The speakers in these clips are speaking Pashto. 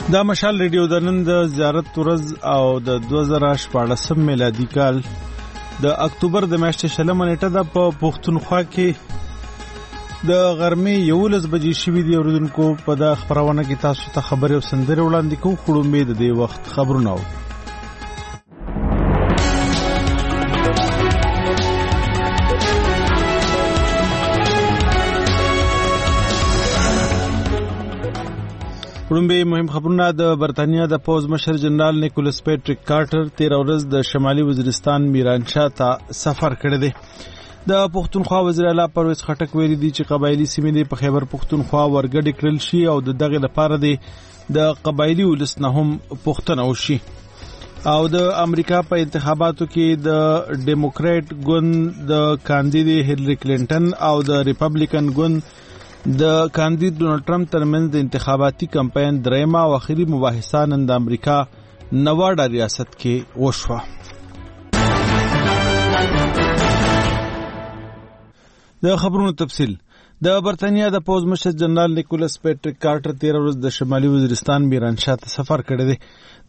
دا مشال ریډیو د نن د زیارت ورځ او د 2014 میلادي کال د اکتوبر د میاشتې شلمه نیټه ده. په پښتونخوا کې د غرمې 11 بجې شوې دي. اوریدونکو په دا خبرونه کې تاسو ته خبرې او سندرې وړاندې کوو. خړومبې د دې وخت خبرونه و. وړاندې مهم خبرونه. د برتانیا د پوز مشر جنرال نیکولس پیټریک کارټر 13 ورځ د شمالي وزیرستان میرانشاه ته سفر کړی دی. د پښتونخوا وزیر اعلی پرویز خټک ویلي دی چې قبایلی سیمې په خیبر پښتونخوا ورګډې کړل شي او د دغه لپاره د قبایلی ولس نه هم پښتنه وشي. او د امریکا په انتخاباتو کې د ډیموکرات ګوند د کاندید هیلری کلینټن او د ریپبلیکن ګوند د کاندید ډونالد ټرمپ ترمنځ د انتخاباتي کمپاین درېمه او اخري مباحثه نن د امریکا نواډا ریاست کې وشوه. د خبرونو تفصیل. د برتانیا د پوز مشر جنرال نیکولس پیټریک کارټر 13 ورځ د شمالي وزیرستان میرانشاه ته سفر کړی دی.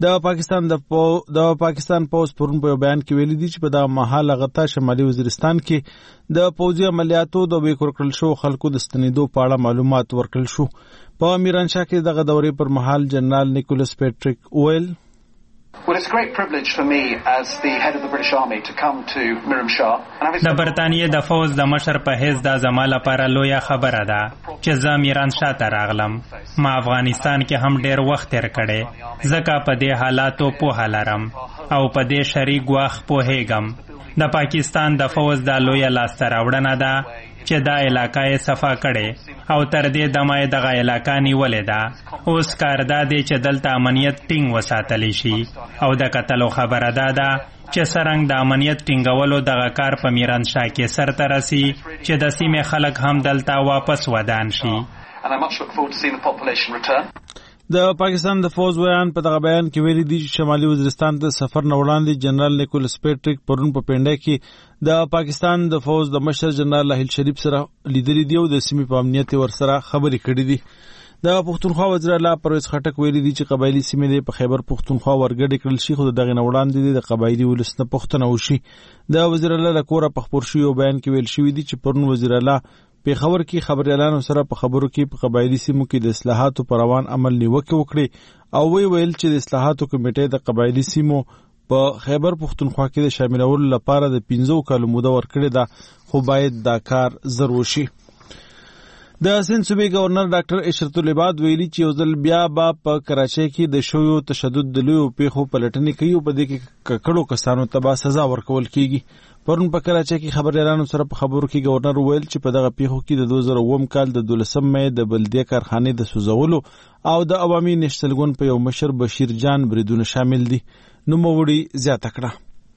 د پاکستان پوز پرون په بیان کې ویلي دی چې په دغه مهال هغه شمالي وزیرستان کې د پوځي عملیاتو د بیکور کړل شو خلکو د ستنېدو په اړه معلومات ورکړل شو. په میرانشاه کې دغه دورې پر مهال جنرال نیکولس پیټریک ویل Well, it's a great privilege for me as the head of the British Army to come to Miramshah. د برتانیې د فوج د مشر په حیث د زما لپاره لویه خبره ده چې زه میرانشاه ته راغلم. ما افغانستان کې هم ډېر وخت تیر کړی، ځکه په دې حالاتو پوهه لرم او په دې شریک ګواښ پوهیږم. د پاکستان د فوج د لویه لاسته راوړنه ده چې دا علاقه یې صفا کړي او تر دې دمه یې دغه علاقه نیولې ده. اوس کار دا دی چې دلته امنیت ټینګ وساتلی شي او د کتلو خبره دا ده چې څرنګه د امنیت ټینګولو دغه کار په میرانشاه کې سرته رسي چې د سیمې خلک هم دلته واپس ودان شي. د پاکستان د فوج ویان په دغه بیان کې ویلي دی چې شمالي وزیرستان ته سفر نه وړاندې جنرال نیکولس پیټریک پرون په پنډه کې د پاکستان د فوج د مشر جنرال لاهیل شریف سره لیدلې دی او د سیمې په امنیت ورسره خبرې کړې دي. د پښتونخوا وزیر اعلی پرویز خټک ویلي دی چې قبایلی سیمې په خیبر پښتونخوا ورګډې کړل شي، خو دغه نه وړاندې د قبایلی ولس نه پښتنه وشي. د وزیر اعلی له کوره په خبر شوی بیان کې ویل شوی دی چې پرون وزیر اعلی په خبر کې خبريالانو سره په خبرو کې په قبایلی سیمو کې د اصلاحاتو پر روان عمل نیوکه وکړي او ویل چې د اصلاحاتو کمیټې د قبایلی سیمو په خیبر پښتونخوا کې د شاملولو لپاره د 15 کالو موده ورکړې ده، خو باید دا کار زر وشي. د سند صوبې گورنر ډاکټر اشرت العباد ویلي چې یو ځل بیا په کراچۍ کې د شویو تشدد د لویو پیښو پلټنې کوي او په دې کې ککړو کسانو ته به سزا ورکول کیږي. پرون په کراچۍ کې خبريالانو سره په خبرو کې گورنر ویل چې په دغه پیښو کې د 2009 کال د 12 مې د بلدیه کارخانې د سوزولو او د عوامي نشتل ګوند په یو مشر بشیر جان بریدونه شامل دي. نوموړي زیاته کړه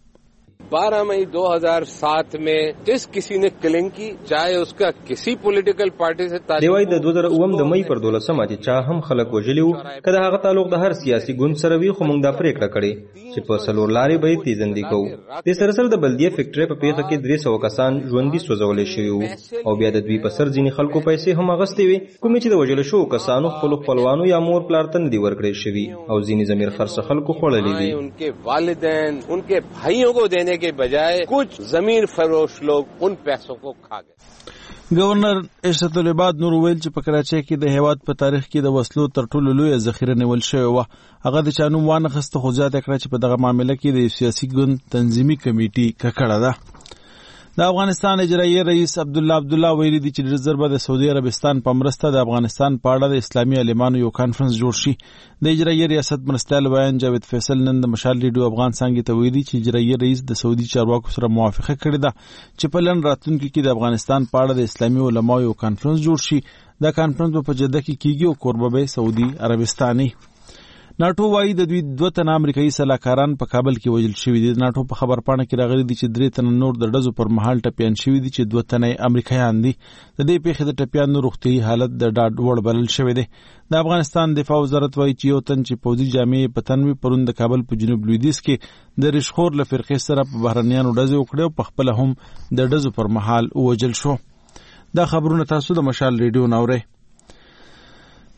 12 मई 2007 में जिस किसी ने किलिंग की चाहे उसका किसी पॉलिटिकल पार्टी से دیوای د 2009 د مئی پر 12 چې چا هم خلک وژلیو کله هغه تعلق د هر سیاسي ګوند سره وی خو موږ دا پریکړه کړې چې په سلور لارې به تیزندې کوو. د سرسر د بلدیه فیکټری په پیښه کې 300 کسان ژوندۍ سوځولې شوی او بیا د دوی په سر ځینی خلکو پیسې هم اغستې وي کوم چې د وژل شو کسانو خپل خپلوانو یا مور پلارتن دی ورکړې شوی او ځینی ضمیر خرڅ خلکو خړلې وي. उनके वालिदैन उनके भाइयों को देने के बजाय कुछ जमीर फरोश लोग उन पैसों को खा गए. گورنر اشرت العباد نور ویل چې په کراچۍ کې د هیواد په تاریخ کې د وسلو تر ټولو لوی ذخیره نیول شوی و. هغه د چانو وانه خسته خو زیاته کړه چې په دغه معاملې کې د سیاسي ګوند تنظیمي کمیټې ککړه ده. د افغانستان اجرایي رئیس عبدالله ویلي دی چې ډېر ژر به د سعودي عربستان په مرسته د افغانستان په اړه د اسلامي عالمانو یو کانفرنس جوړ شي. د اجرایي ریاست مرستیال ویان جاوید فیصل نن د مشال ریډیو افغان څنګه ته ویلي چې اجرایي رئیس د سعودي چارواکو سره موافقه کړې ده چې په لن راتلونکي کې د افغانستان په اړه د اسلامي علماو یو کانفرنس جوړ شي. دا کانفرنس په جده کې کیږي او کوربه به سعودي عربستاني. ناټو وايي د دوی 2 تنه امریکایي سلاکاران په کابل کې وژل شوي دي. ناټو په خبرپاڼه کې راغلي دي چې 3 تنه نور د ډزو پر مهال ټپيان شوي دي چې 2 تنه امریکایان دي. د دې پیښې د ټپيانو روغتيایي حالت د ډاډ وړ بلل شوی دی. د افغانستان دفاع وزارت وايي چې یو تن چې پوځي جامې په تن وي پرون د کابل په جنوب لویدیځ کې د رشخور له فرقې سره په بهرنیانو ډزې وکړې او په خپل هم د ډزو پر مهال وژل شو. دا خبرونه تاسو د مشال ریډیو ناوړئ.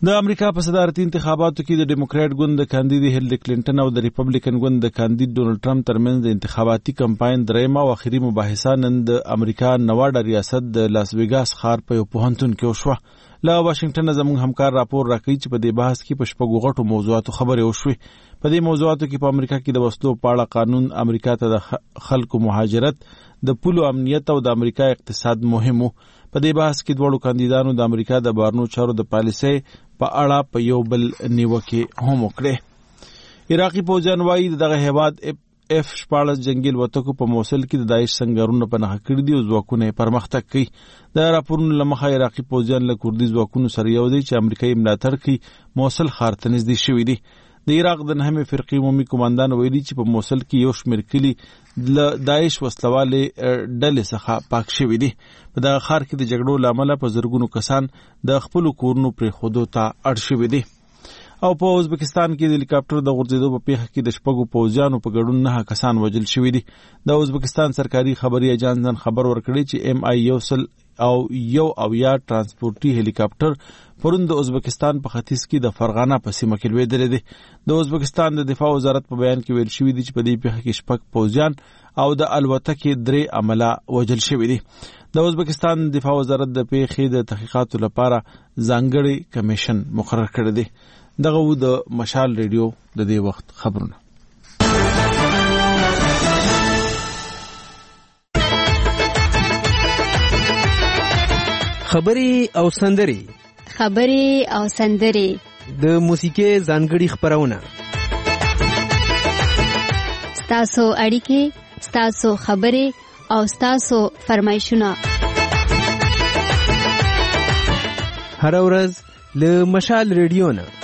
د امریکا په صدارتي انتخاباتو کې د ډیموکراټ ګوند د کاندید هیلری کلینټن او د ریپبلیکن ګوند د کاندید ډونلډ ټرمپ ترمنځ د انتخاباتي کمپاین درېمه او اخري مباحثه نن د امریکا نواډا ریاست د لاس ویګاس ښار په یو پوهنتون کې وشوه. له واشنگټن زموږ همکار راپور راکوي چې په دې بحث کې په شپږو غټو موضوعاتو خبرې وشوې. په دې موضوعاتو کې په امریکا کې د وسلو په اړه قانون، امریکا ته د خلکو مهاجرت، د پولو امنیت او د امریکا اقتصاد مهم وو. په دې بحث کې دواړو کاندیدانو د امریکا د بهرنیو چارو د پالیسۍ په اړه په یو بل نیوکې هم وکړې. عراقي پوځیان وایي دغه هیواد F-14 جنگي الوتکو په موصل کې د داعش سنگرونو په نښه کړي دي او ځواکونه یې پرمختګ کوي. د راپورونو له مخې عراقي پوځیان له کردي ځواکونو سره یو دي چې امریکایي ملاتړ کوي موصل ښار ته نږدې شوي دي. د عراق د 9مې فرقې عمومي کمانډان ویلي چې په موصل کې یو شمېر کلي له داعش وسلوالې ډلې څخه پاک شوي دي. په دغه ښار کې د جګړو له امله په زرګونو کسان د خپلو کورونو پرېښودو ته اړ شوي دي. او په ازبکستان کې د هلیکاپټر د غورځېدو په پیښه کې د شپږو پوځیانو په ګډون 9 کسان وژل شوي دي. د ازبکستان سرکاري خبري ایجانس نن خبر ورکړی چې MI-1 ترانسپورټي هلیکاپټر پرون د ازبکستان په ختیځ کې د فرغانه په سیمه کې لوېدلی دی. د ازبکستان د دفاع وزارت په بیان کې ویل شوي دي چې په دې پیښه کې 6 پوځیان او د الوتکې 3 عمله وژل شوي دي. د ازبکستان دفاع وزارت د پیښې د تحقیقاتو لپاره ځانګړی کمیشن مقرر کړی دی. دغه و د مشال ریډیو د دې وخت خبرونه. خبري او سندري د موسیقي ځانګړي خبرونه. ستاسو اړیکې، ستاسو خبري او ستاسو فرمایشونه هر ورځ له مشال ریډیو نه.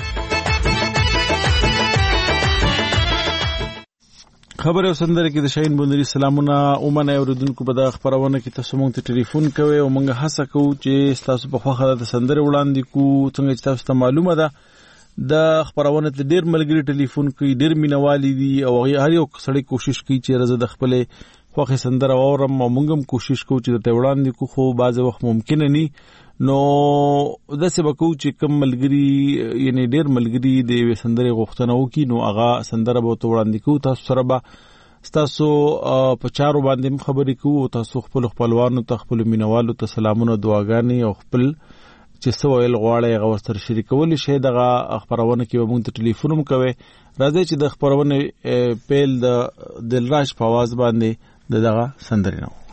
خبر او سندره کې د شاهین بندري سلامونه اومنه اوریدونکو په دغه خبرونه کې تاسو مونږ ته ټلیفون کوئ او مونږ هڅه کوو چې تاسو په خوښه د سندره وړاندې کو. څنګه چې تاسو ته معلومه ده د خبرونه ته ډیر ملګری ټلیفون کوي، ډیر مینوالي دي او هر یو سړی کوشش کوي چې رزه د خپل خوښه سندره اورم او مونږ هم کوشش کوو چې د وړاندې کو، خو بعض وخت ممکن نه. نو داسې به کوو چې کم ملګری یعنی ډیر ملګری د سندره غوښتنه وکړي نو هغه سندره به وړاندې کوو. تاسو سره به ستاسو په چارو باندې خبرې کوو. تاسو خپل خپلوانو ته، خپل مینوالو ته سلامونه، دعاګانې او خپل چې څه ویل غواړئ هغه ورسره شریکولی شئ. دغه خپرونه کې به موږ ته ټلیفون هم کوئ. راځئ چې د خپرونې پیل د دلراج په اواز باندې دغه سندرې نه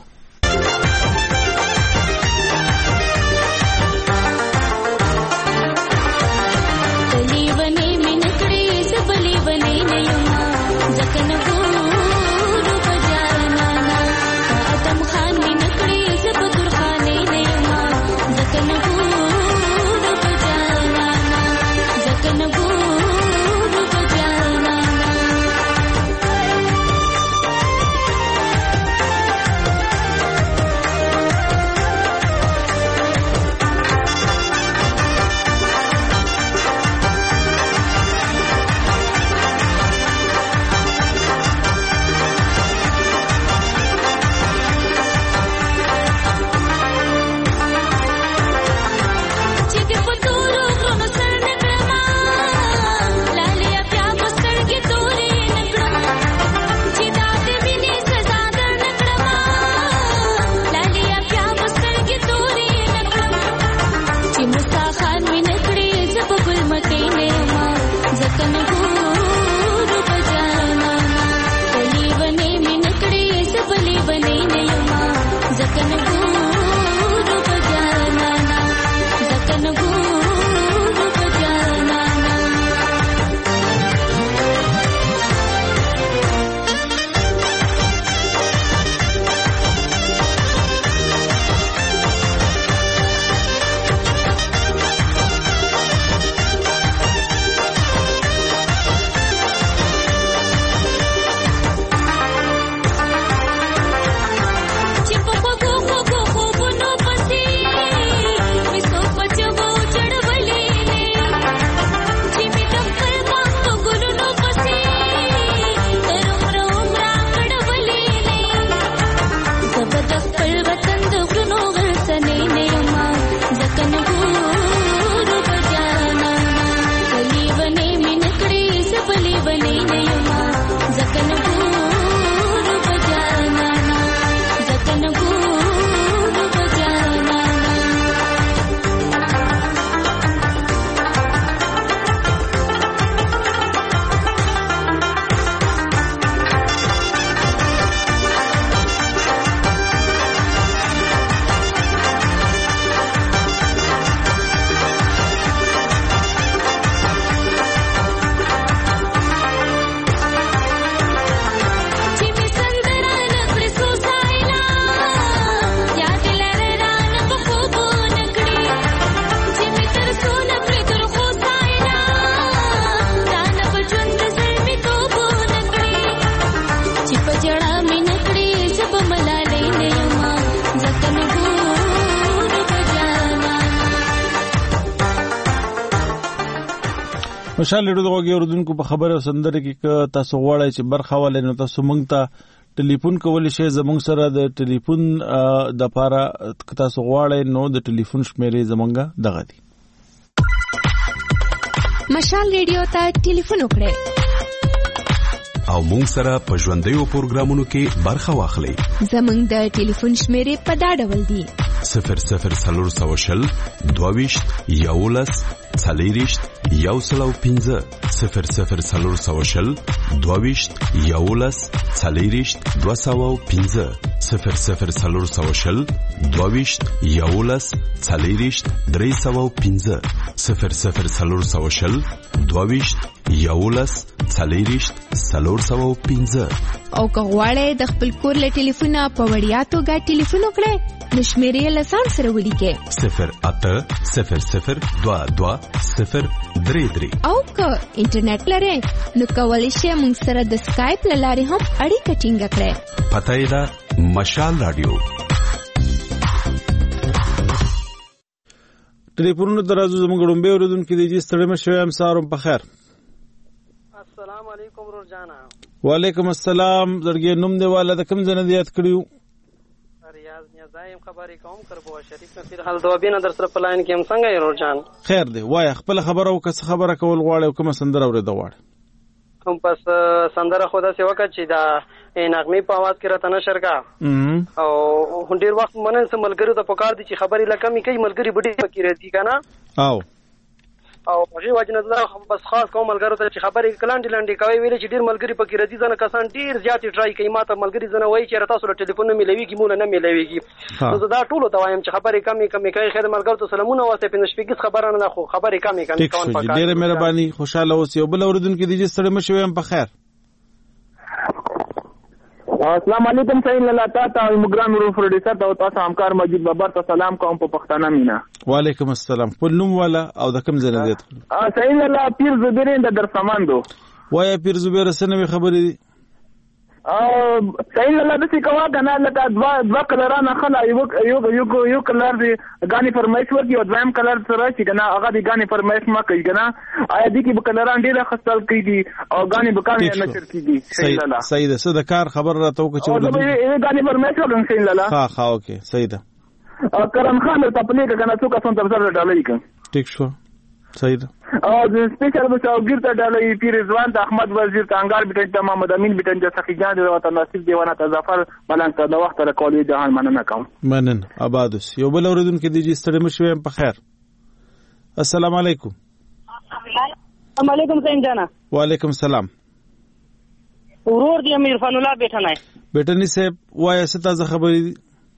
مشال لري اوردونکو په خبره سندره کې تاسو غواړئ چې برخه ولې نو تاسو مونږ ته ټلیفون کولی شئ. زمونږ سره د ټلیفون د پاره تاسو غواړئ نو د ټلیفون شمیرې زمونږه دغه دي. مشال ریډیو ته ټلیفون وکړئ او مونږ سره په ژوندیو پروګرامونو کې برخه واخلئ. زمونږ د ټلیفون شمیرې په دا ډول دي: 00 22 11 40 105 00 22 11 40 205 00 22 11 40 305 00 22 11 40 305. او که غواړئ د خپل کور له ټلیفونه په وړیا توګه ټلیفون وکړئ نو شمیرې له ځان سره ولیکئ 0800 22 033. او که انټرنیټ لرئ نو کولی شئ موږ سره د سکایپ له لارې هم اړیکه ټینګه کړئ. پته یې ده مشال رادیو. ټلیفونونو درازو زموږ ډومبه اوریدونکو کې دي ستړي مشوي هم سارم په خیر. السلام علیکم ورور جانا. وعلیکم السلام. زړګي نوم دی والا د کوم ځای نه یاد کړیو؟ ریاض نیازایم خبرې کوم کربو شریف نصیر حل دوبینه در سره پلاین کې هم څنګه ورور جان؟ خیر دی. وای خپل خبره او کس خبره کول غواړي او کوم سندره اورید غواړي؟ کوم پس سندره خدا سی وکړه چې دا نغمه په आवाज کې راته نشر کا او ډیر وخت منن سم ملګری ته پکار دي چې خبرې لکمې کوي ملګری بډې پکې راځي کنه او هغه وجنه دا بس خاص کوم ملګری ته چې خبرې کلاندې لاندې کوي ویل چې ډیر ملګری پکې راځي ځنه کسان ډیر زیات ټرای کوي ماته ملګری ځنه وایي چې تاسو له ټلیفون نه ملويږي مونږ نه ملويږي نو دا ټول ته وایم چې خبرې کمې کوي. خیر ملګری ته سلامونه واسه په نشپګیس خبره نه خو خبرې کمې کوم پکار. ډیر مهرباني خوشاله اوسئ. بل اوردونکو دي چې ستړي مشوي هم په خیر. السلام علیکم سعید الله تعالی او مګران ورو پروډوسر ته تاسو همکار مجید بابر ته سلام کوم په پښتانه مینا. وعلیکم السلام. په نوم والا او د کوم ځای نه دی؟ سعید الله پیر زبیر د درسماندو. وای پیر زبیر سره خبرې دي. سعید الله د څه کوا کنه لکه دوا کلرانه خلا یو کلر دی غانی فرمایش ورکی او دویم کلر سره چې کنه هغه دی غانی فرمایش ما کوي کنه آیا دي کې کلران ډیره خستل کیږي او غانی بکانه نشر کیږي. سعید الله سعید څه د کار خبر راته وکړي چې غانی فرمایش ورکړم. سعید الله ها اوکي سعید کرم خان ته پلیګه کنه څوک څون تر سره ډالۍ کړ. ټیک شو سعید. او د سپیشل مشاور ته ډالۍ پیر رضوان ته احمد وزیر ته انګار بیٹن ته محمد امین بیٹن ته سخی جان ته وطن نصیب دیوانه ته ظفر ملنګ ته د وخت راکولې جهان مننه کوم. منن آبادوس. یو بل اوریدونکو دي چې ستړي مشوي هم په خیر. السلام علیکم. السلام علیکم سین جانا. وعلیکم السلام. ورور دی امیر فن الله بیٹنای بیٹنی صاحب وای څه تازه خبرې دي؟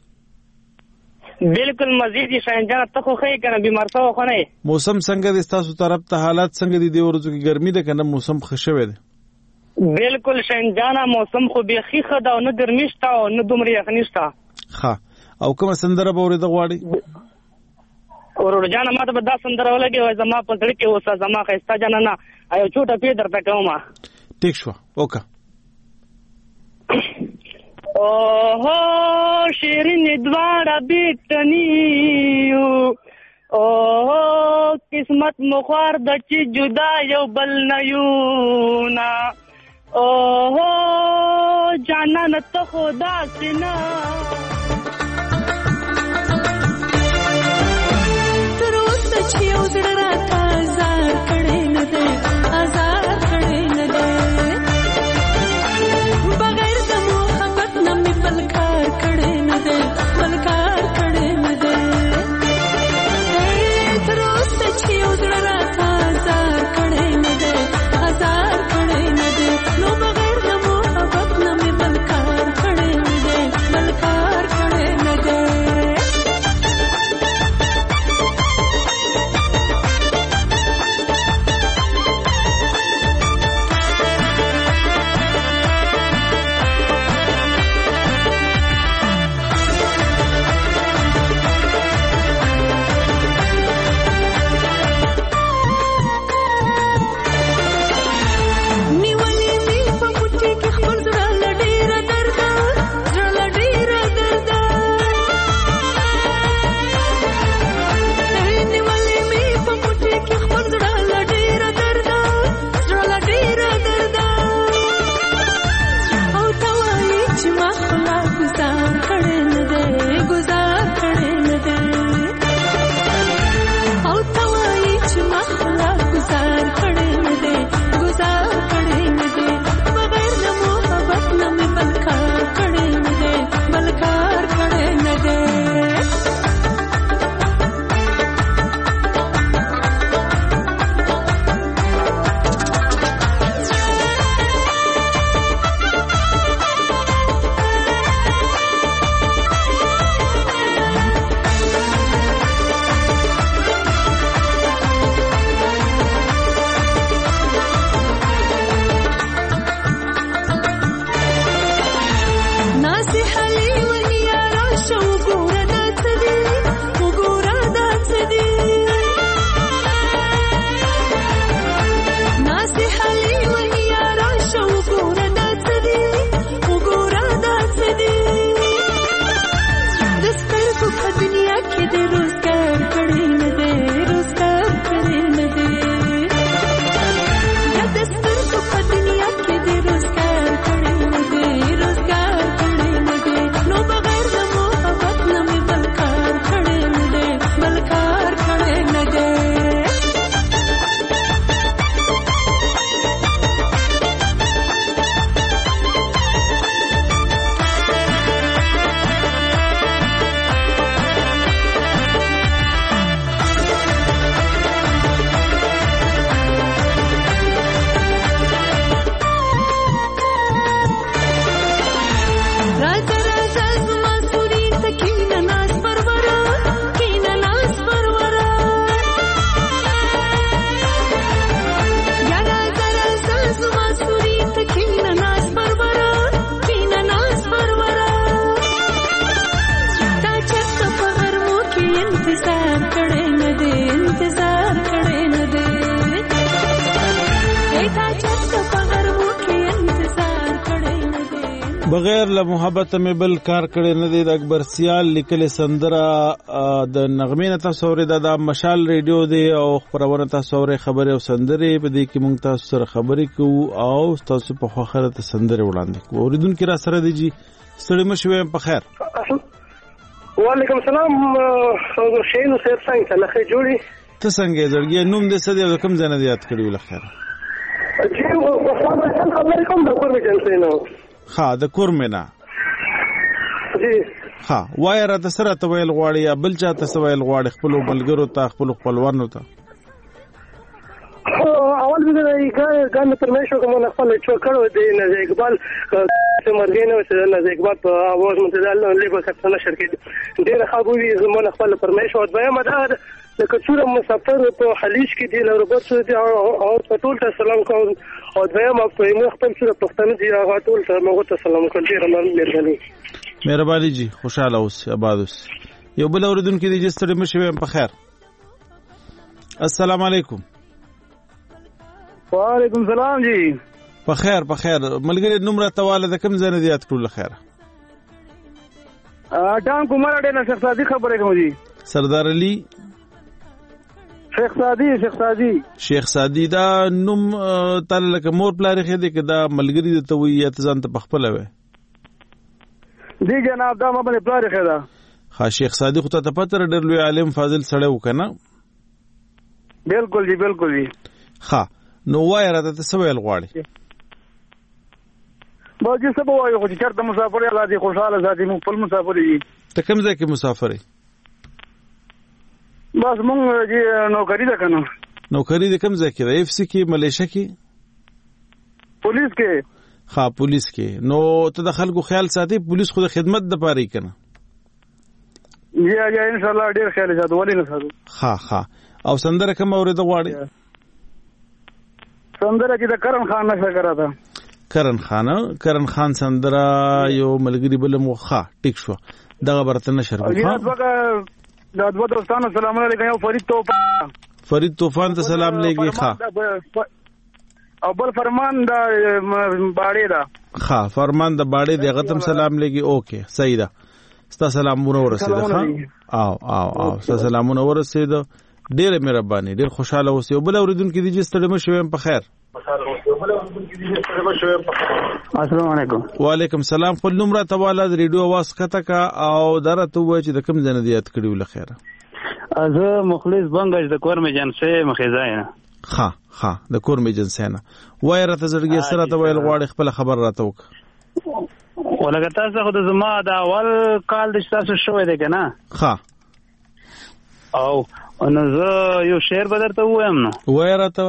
بالکل مزید شاین جان ته خو خې کنه بیمارته خو نه. موسم څنګه دي تاسو طرف ته؟ حالات څنګه دي د ورځو کې ګرمي ده کنه موسم خشوي ده؟ بالکل شاین جان موسم خو به خیخه ده او نه ګرمي شته او نه دومره یخني شته. ها او کوم سندره به ورته غواړي؟ ورور جان ماته به دا سندره ولګي وای زما په ځړ کې اوسه زما خسته جان نه ایو چوټه پی درته کومه. ټیک شو اوکا. اوه شیرین دواړه بیٹنیو اوه قسمت مخوار د چې جدا یو بل نه یو نا اوه جانان ته خدا سینا تر اوسه چې یو زړه راته آزار کړی نه دی آزار کړی نه دی بلکار کړه نه ده بلکار کړه نه ده تر اوسه چې یو زړه راته آزار کړه نه ده آزار کړه نه ده نو بغیر د محبت نه مې بلکار کړه نه ده بلکار کړه نه ده. بغیر له محبت مې بل کار کړی نه دی. د اکبر سیال لیکلې سندره د نغمې نه تاسو اورېده. دا مشال ریډیو دی او خپرونه تاسو اورئ، خبرې او سندرې. په دې کې موږ تاسو سره خبرې کوو او تاسو په خوښه ته سندرې وړاندې کوو. اوریدونکي را سره دی جی، ستړي مه شئ. په خیر. وعلیکم السلام. شین صاحب څنګه لخه جوړي؟ ته څنګه زړګي؟ نوم دې څه دی او کوم ځای نه یاد کړی ول خیر؟ جی خبرې کوم د کور مې جنسینو. ها د کور مې نه. جی ها وای را د سره ته ویل غواړي یا بل چا ته ویل غواړي؟ خپل ملګرو ته، خپل خپلوانو ته؟ اول به ګان پرمیشو کوم نه خپل چوکړو دی نه اقبال سمرګینو چې نه اقبال په اواز متدال له به څه نشر کې ډیر خبرې زمونه خپل پرمیشو دویم ده لکه څوره مسافر په حلیش کې دی لربت شو دی او ټول ته سلام کوم او دویم په موږ خپل څوره پښتنه دی هغه ټول ته موږ ته سلام کوم. ډیر مهرباني جی، خوشاله اوس، آباد اوس. یو بل اوریدونکو دی چې ستړي مشي په خیر. السلام علیکم. وعلیکم السلام جی. په خیر په خیر. ملګری نوم را تواله د کوم ځای نه زیات کړل خیر؟ ډان کومر ډېر نه شیخ سادي خبرې کوم جی. سردار علي شیخ سادي دا نوم تعالی لکه مور پلار خې دې کې دا ملګری د توي یا ته ځان ته پخپل وې دی جناب؟ دا ما باندې پلار خې دا. ها شیخ سادي خو ته پته ډېر لوی عالم فاضل سړی وکنه. بالکل جی بالکل جی. ها نو وای راته څه ویل غواړي؟ باجی څه وایو خو چې چرته مسافر یا لادي خوشاله ذاتي مو خپل مسافر یي. ته کوم ځای کې مسافر یې؟ بس مونږ جی نوکری ده کنه. نوکری د کوم ځای کې ده؟ اف سی کې، ملیشیا کې، پولیس کې؟ ها پولیس کې. نو ته د خلکو خیال ساتي؟ پولیس خو د خدمت د پاره کنه. جی ان شاء الله ډیر خیال ساتو. ولې نه ساتو؟ ها او سندره کوم اورېده غواړي؟ سندره چې د کرن خان نشه کرا تا. کرن خان سندره یو ملګری بل موخه ټیک شو دغه برته نشر کوه. دا دوه دوستانو سلام علیکم. یو فرید طوفان ته سلام لګي. ښه او بل فرمان دا باړې دا. ښه فرمان د باړې د غتم سلام لګي. اوکې صحیح ده. ستا سلامونه ورسېده. ښه او ستا سلامونه ورسېده. ډېر مهرباني، ډېر خوشاله اوسې. او بل اوریدونکو دي چې ستړي مه شئ. په خیر. السلام علیکم. وعلیکم السلام. خپل نوم را تواله د ریډیو आवाज کته کا او درته وای چې د کوم ځای نه یاد کړیو لخيره؟ زه مخلص بنگش د کور می جنسه مخیزاینه. ها د کور می جنسه نه وای راته زړګي سره ته ویل غواړي خپل خبر راته وک. ولګه تاسو خو د زما د اول کال د تاسو شوې ده کنه. ها او نو زه یو شعر بدرته وایم. نو وای راته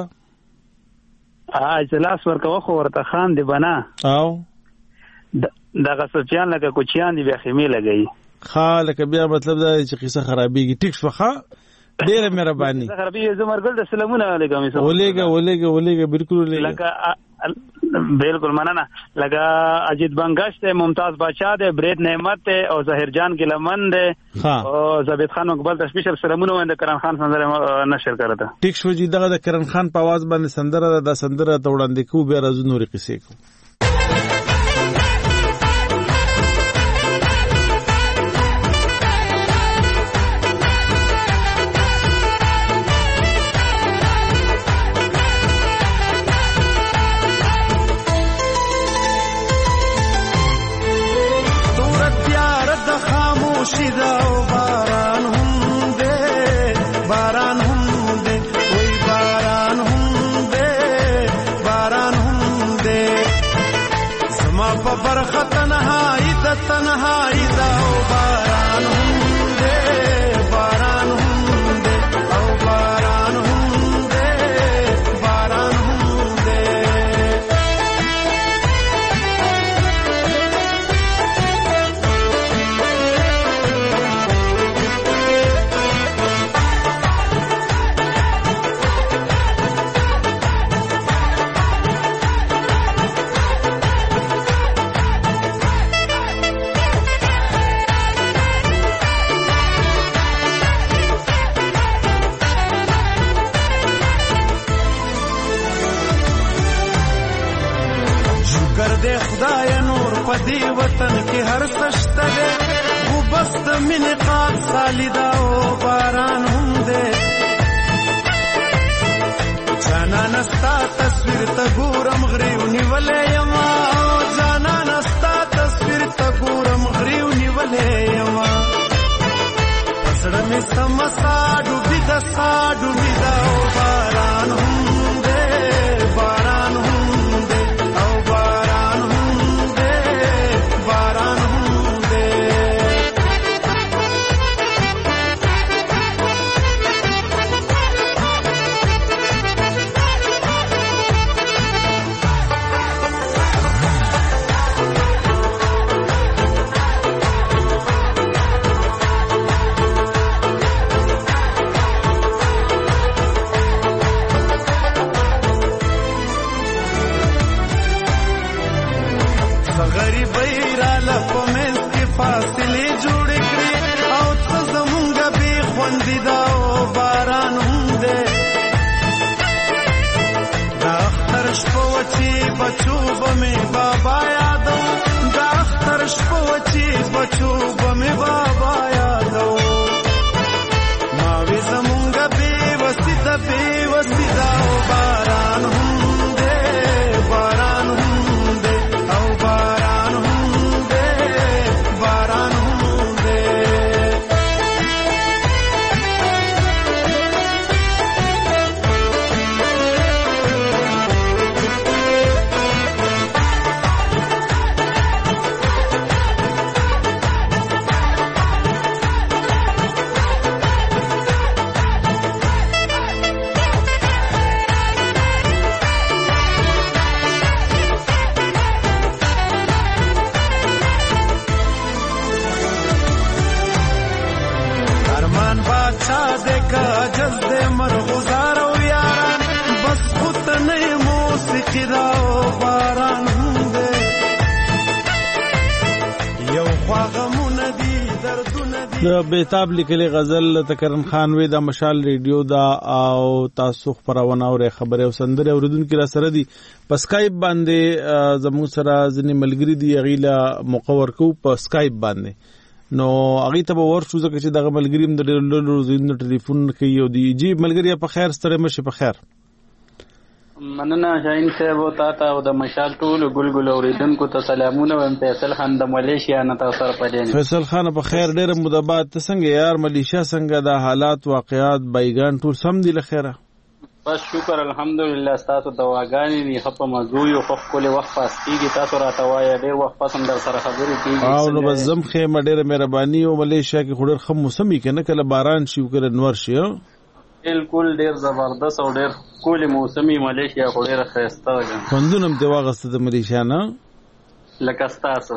اجلاس ورکوه خو ورته خان دی بنا او دغه سچیان لکه کوچیان دی بیا خیمه لګي. خالک بیا مطلب دا چې قصه خرابېږي. ټیک شو. ښه ډېر مهرباني. قصه خرابېږي. زمرګل د سلامونه علیکم. ولېګه بالکل لکه بالکل مننه. لکه اجید بنگش ته ممتاز بادشاہ ده، برید نعمت ته او ظاهر جان ګلمن ده او زبید خان مقبل د سپیشل سلامونه وند کرن خان سندره نشر کړه. ټیک شو جی. دغه د کرن خان په आवाज باندې سندره د سندره ته وړاندې کو بیا راځو نورې قصې کو. تنهایی دا او باران هم دے او باران هم دے پدی وطن کې هر سشته ده خو بس د مینې قات خالدا او باران هم ده جانان ستا تصویر ته ګورم غریو نیولې یما جانان ستا تصویر ته ګورم غریو نیولې یما پسړه مې سمسا ډوبې د سا ډوبې دا او باران هم ده باران هم ده او باران هم ده باران هم ده बचो बमे बाबा यादो दाख्तर शपोची बचो बमे बाबा यादो मावे जमुंगा बेवस्तिदा ओ बारान हुंदे बारान हुंदे औ बारान हुंदे बारान हुंदे د بیتاب لیکلي غزل تکرن خان وې د مشال ریډیو دا او تاسو خبرونه او خبره او سندره اوریدونکو را سره دي په سکایپ باندې زموږ سره ځنې ملګری دي غیلا مقور کو په سکایپ باندې نو هغه ته ورشو ځکه چې دغه ملګری هم د لولو زین ټلیفون کوي او دی جی ملګری په خیر ستړي مشه په خیر مننه شاهین صاحب او تا او د مشال ټول ګلګل اوریدونکو ته سلامونه وایم فیصل خان د ملیشیا نه تاسو سره پدې فیصل خان په خیر ډېر مدبات ته څنګه یار ملیشیا څنګه د حالات واقعات بایګان ټول سم دي لخيره بس شکر الحمدلله تاسو دواګانې نه خپ مزو یو خپ کولې وخت پاس کیږي تاسو راته وایي ډېر وخت پاس هم در سره خبرې کیږي او نو بزم خیمه ډېر مهرباني او ملیشیا کې خډر خم موسمي کنه کله باران شي او کله نور شي بالکل ډیر زبردست او ډیر کولی موسمي ملیشیا خو ډیره ښایسته ده خوندونه هم دې واغسته د ملیشیا نه لکه ستاسو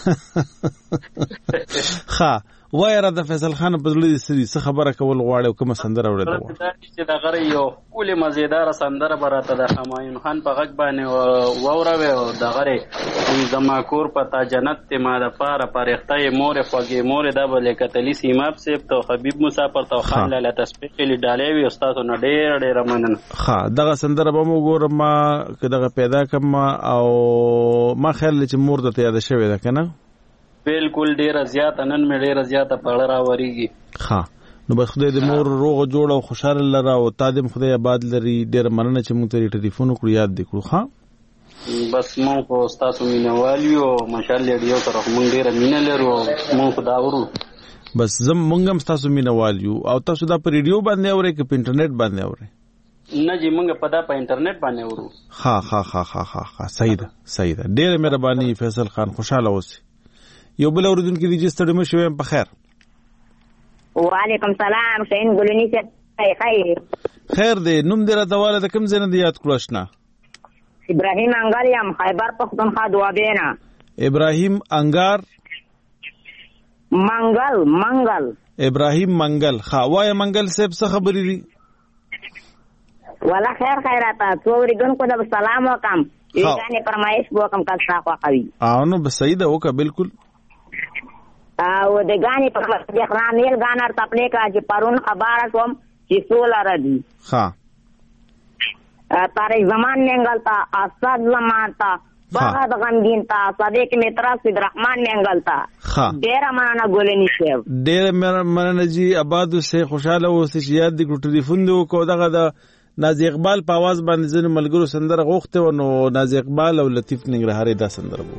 ښه وایره د فیصل خان په زړه دې څه خبره کول غواړي او کومه سندره اورېدل غواړي چې د غره یو کولی مزیدار سندره براته د همایون خان په غږ باندې واوروي او د غره زما کور په تا جنت ته ما د پاره پرختای مور خوږی مور د بلې کتلی سیماب سیب تو حبیب مسافر تو خان لاله تسبیحلی ډالې وي استاد نو ډېر مننه ښه دغه سندره به مو ګورم ما کداغه پیدا کم او ما خیال چې مور د یاد شوی ده کنه بالکل ډیره زیاته نن مې ډیره زیاته پړه راوړيږي ښه نو بس خدای دې مور روغ جوړ او خوشاله لره او تا دې خدای آباد لري ډیره مننه چې موږ ته ټلیفون وکړو یاد دې کړو ښه بس مونږ خو ستاسو مینوال یو ماشاءالله ډیو سره مونږ ډیره مینه لرو مونږ خدا ورو بس مونږ هم ستاسو مینوال یو او تاسو دا په ریډیو باندې اورئ که په انټرنیټ باندې اورئ نه جی مونږ په دا په انټرنیټ باندې ورو ها صحیح ده ډیره مهرباني فیصل خان خوشاله اوسئ یو بل اوریدونکو دی چې ستړي مشو په خیر وعلیکم سلام شین ګلونی چې خیر دی نوم دې راته واله د کوم ځای نه دی یاد کړو آشنا ابراهیم انګار یم خیبر پختونخوا دوابینا ابراهیم انګار منګل ابراهیم منګل وای منګل صاحب څه خبرې دي ولا خیراته څوري ګن کو د سلام وکم یګانې فرمایش وکم کا څه خوي او نو بس صحیح ده وکړه بالکل او د غاني په د اخرامل غانر تپلې کا چې پرون خبره کوم چې سولر دي ها تاریخ زمان منګل تا اسد زمان تا بغد غمگین تا صدیق مترا سید رحمان منګل تا ډیر مننه ګولنی شیب ډیر مننه جی آباد سے خوشاله اوسئ چې یاد دې ټلیفون دی کو دغه د نازي اقبال په आवाज باندې ځنه ملګرو سندره غوښته و نو نازي اقبال او لطیف ننګرهاري دا سندره وو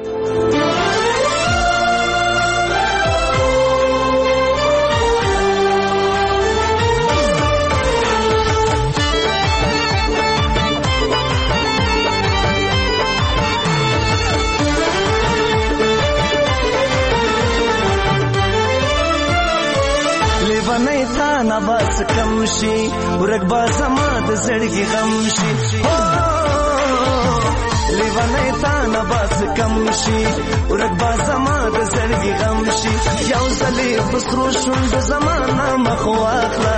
لیوانای تا نباس کم شي ورګ با زما د زړګي غم شي لیوانای تا نباس کم شي ورګ با زما د زړګي غم شي یو ځلې بسرو شوند زمانہ مخواخلا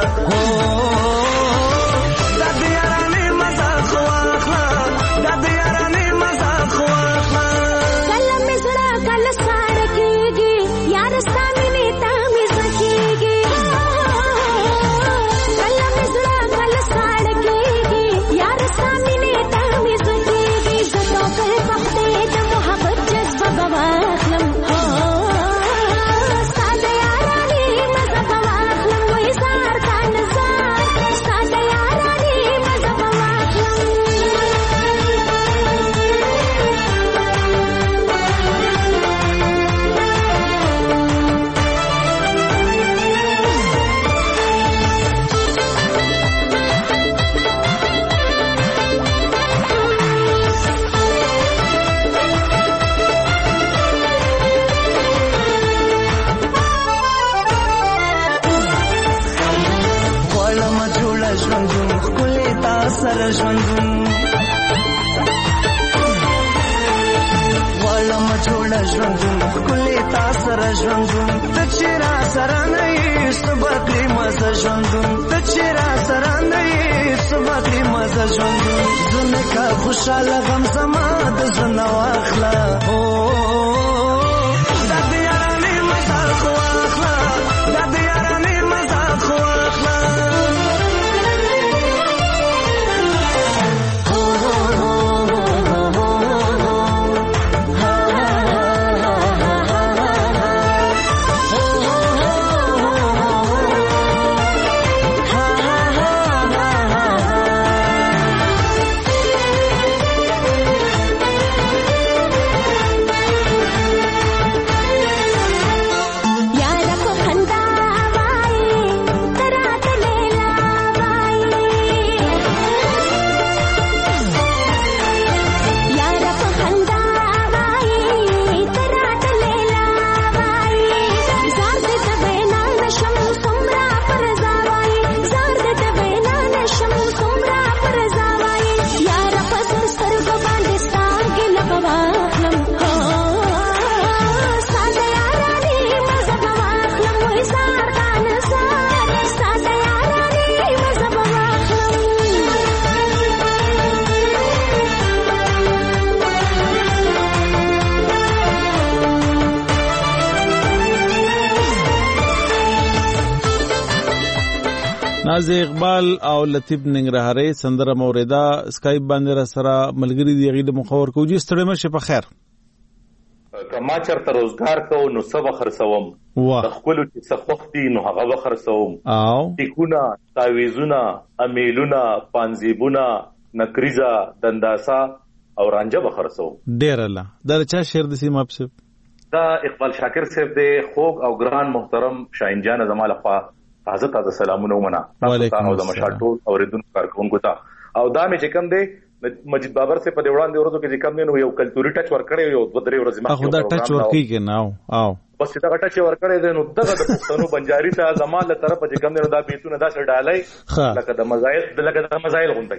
د دیارانه مزه خواخلا د دیارانه مزه خواخلا کله مزړه کله ساړه کېږي یار سامي تا مې سکیږي کله مزړه کله ساړه کېږي یار سامي تا مې سکیږي زه کل وخت د محبت جذبه بواخلم ساده یارانه مزه بواخلم وې زار تا نزار ساده یارانه مزه بواخلم سره ژوندون والم جوړه ژوندون کله تا سره ژوندون ته چیرې سره نه یې سبقې مزه ژوندون ته چیرې سره نه یې سبقې مزه ژوندون زنه کا خوشاله غم زما د زنه واخلا د دیارانه مزه خو واخلا د دیارانه مزه خو واخلا نازي اقبال او لطیف ننګرهاري سندره موریدا اسکایپ باندې را سره ملګری دی غیډه مخور کوجی ستړي مشه په خیر کما چرته روزګار کو نو سب خرڅوم د خپل چې سخوختي نو هغه خرڅوم او ټیکونه تعویذونه امیلونه پانزیبونه نکریزا دنداسا او رانجه خرڅوم ډیر الله دا چا شعر د سیمه په دا اقبال شاکر صاحب دی خوږ او ګران محترم شاهین جان زمال خوا تازه سلامونه ومنه تاسو او د مشاټول اوریدونکو کارکونکو ته او دا مې چې کوم دی مجید بابر سے په وړاندې ورځو کې چې کوم دی نو یو کلتوري ټچ ورکړی یو 2-3 ورځې مخکې خو دا ټچ ورکړي کې نه او بس دا ټچ ورکړی دی نو دغه د پښتنو بنجاري ته زماله طرف چې کوم دی نو دا بیتونه دا سر ډالای لکه د مزایل غونډه